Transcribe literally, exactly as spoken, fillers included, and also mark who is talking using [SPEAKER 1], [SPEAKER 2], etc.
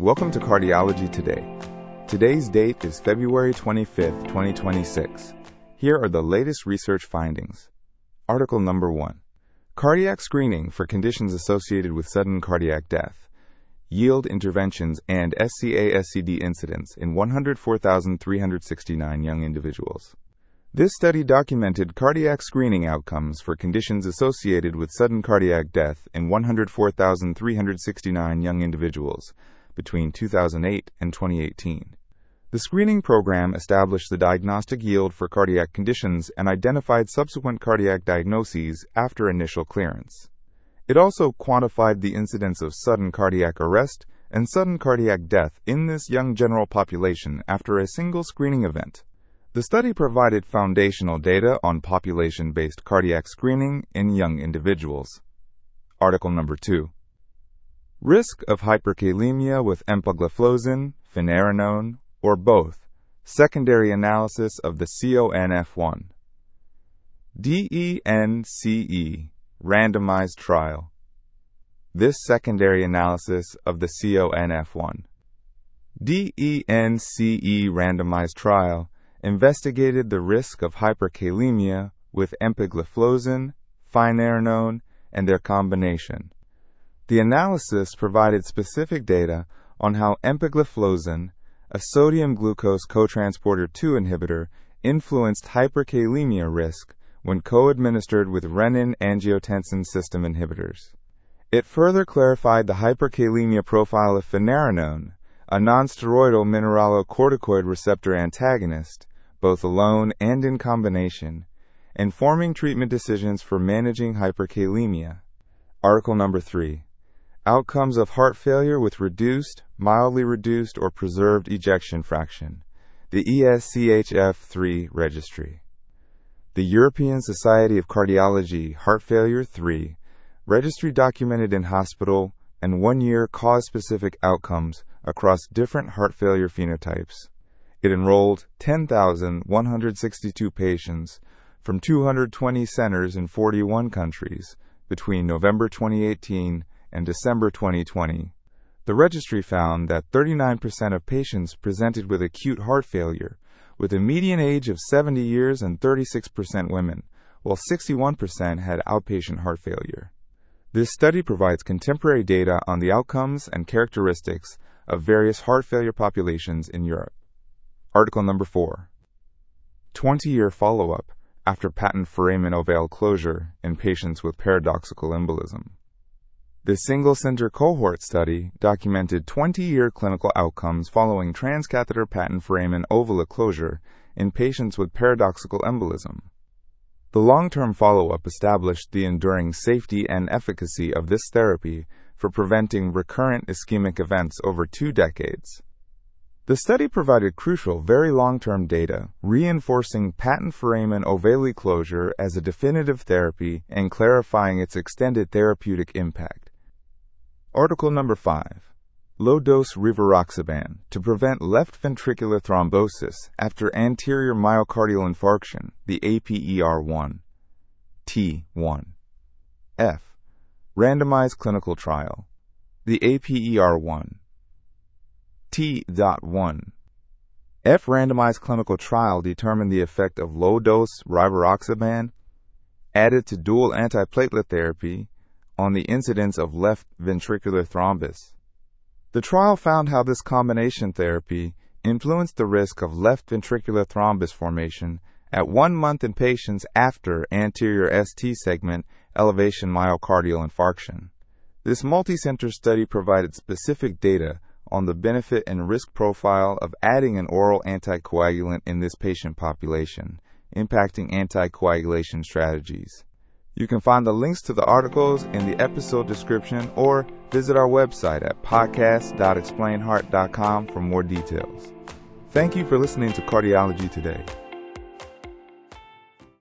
[SPEAKER 1] Welcome to Cardiology Today. Today's date is February twenty-fifth, twenty twenty-six. Here are the latest research findings. Article number one. Cardiac screening for conditions associated with sudden cardiac death. Yield interventions and S C A S C D incidence in one hundred four thousand three hundred sixty-nine young individuals. This study documented cardiac screening outcomes for conditions associated with sudden cardiac death in one hundred four thousand three hundred sixty-nine young individuals between two thousand eight and twenty eighteen. The screening program established the diagnostic yield for cardiac conditions and identified subsequent cardiac diagnoses after initial clearance. It also quantified the incidence of sudden cardiac arrest and sudden cardiac death in this young general population after a single screening event. The study provided foundational data on population-based cardiac screening in young individuals. Article number two. Risk of hyperkalemia with empagliflozin, finerenone, or both. Secondary analysis of the C O N F one. D E N C E randomized trial. This secondary analysis of the C O N F one. D E N C E randomized trial investigated the risk of hyperkalemia with empagliflozin, finerenone, and their combination. The analysis provided specific data on how empagliflozin, a sodium glucose cotransporter two inhibitor, influenced hyperkalemia risk when co-administered with renin-angiotensin system inhibitors. It further clarified the hyperkalemia profile of finerenone, a nonsteroidal mineralocorticoid receptor antagonist, both alone and in combination, informing treatment decisions for managing hyperkalemia. Article number three. Outcomes of heart failure with reduced, mildly reduced, or preserved ejection fraction. The E S C H F three Registry. The European Society of Cardiology Heart Failure three Registry documented in hospital and one-year cause-specific outcomes across different heart failure phenotypes. It enrolled ten thousand one hundred sixty-two patients from two hundred twenty centers in forty-one countries between November twenty eighteen and December twenty twenty. The registry found that thirty-nine percent of patients presented with acute heart failure, with a median age of seventy years and thirty-six percent women, while sixty-one percent had outpatient heart failure. This study provides contemporary data on the outcomes and characteristics of various heart failure populations in Europe. Article number four. twenty-year follow-up after patent foramen ovale closure in patients with paradoxical embolism. The single-center cohort study documented twenty-year clinical outcomes following transcatheter patent foramen ovale closure in patients with paradoxical embolism. The long-term follow-up established the enduring safety and efficacy of this therapy for preventing recurrent ischemic events over two decades. The study provided crucial, very long-term data, reinforcing patent foramen ovale closure as a definitive therapy and clarifying its extended therapeutic impact. Article number five. Low-dose rivaroxaban to prevent left ventricular thrombosis after anterior myocardial infarction, the A P E R one. T one. F. Randomized clinical trial. The A P E R one. T one. F randomized clinical trial determined the effect of low-dose rivaroxaban added to dual antiplatelet therapy on the incidence of left ventricular thrombus. The trial found how this combination therapy influenced the risk of left ventricular thrombus formation at one month in patients after anterior S T segment elevation myocardial infarction. This multicenter study provided specific data on the benefit and risk profile of adding an oral anticoagulant in this patient population, impacting anticoagulation strategies. You can find the links to the articles in the episode description or visit our website at podcast dot explain heart dot com for more details. Thank you for listening to Cardiology Today.